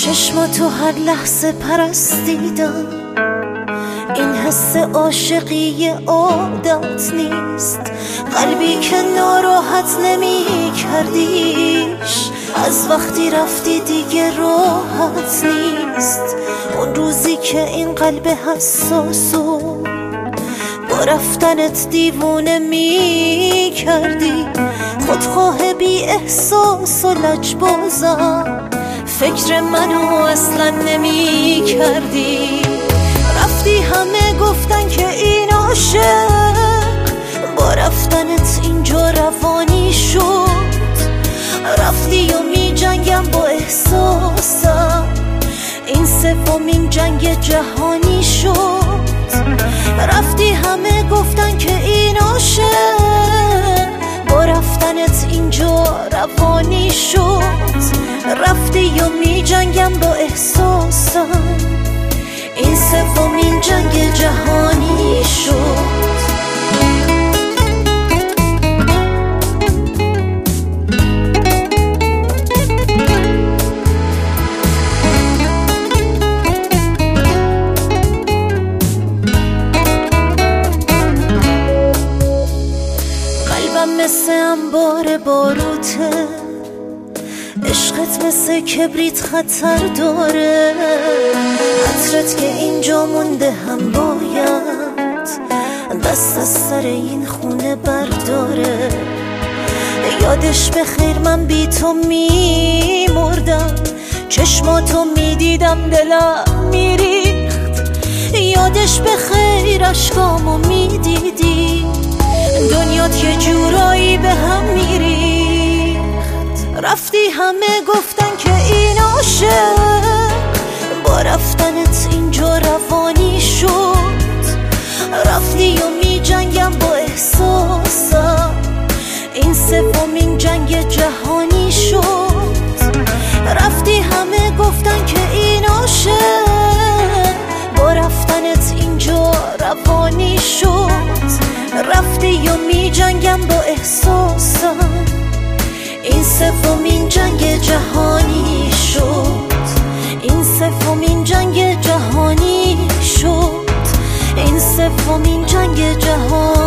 چشماتو هر لحظه پرستیدم، این حس عاشقی عادت نیست. قلبی که ناراحت نمی کردیش، از وقتی رفتی دیگه راحت نیست. اون روزی که این قلب حساسو با رفتنت دیوونه می کردی، خودخواه بی احساس و لجبازم، فکر منو اصلا نمی کردی. رفتی همه گفتن که این عاشق، با رفتنت اینجا روانی شد. رفتی و می جنگم با احساسم، این سومین جنگ جهانی شد. رفتی همه گفتن که این عاشق، با رفتنت اینجا روانی شد. رفتی و می جنگم با احساسم، این سومین جنگ جهانی شد. قلبم مثل انبار باروته، عشقت مثل کبریت خطر داره. عطرت که اینجا مونده هم باید دست از سر این خونه برداره. یادش بخیر من بی تو می مردم، چشماتو می دیدم دلم می ریخت. یادش بخیر اشکامو می دیدی، دنیات یه جورایی به هم می ریخت. رفتی همه گفتن که این عاشق، با رفتنت اینجا روانی شد. رفتی و می جنگم با احساسم، این سومین جنگ جهانی شد. رفتی همه گفتن که این عاشق، با رفتنت اینجا روانی شد. رفتی و می جنگم با احساسم، این سومین جنگ جهانی شد. این سومین جنگ جهانی شد. این سومین جنگ جهانی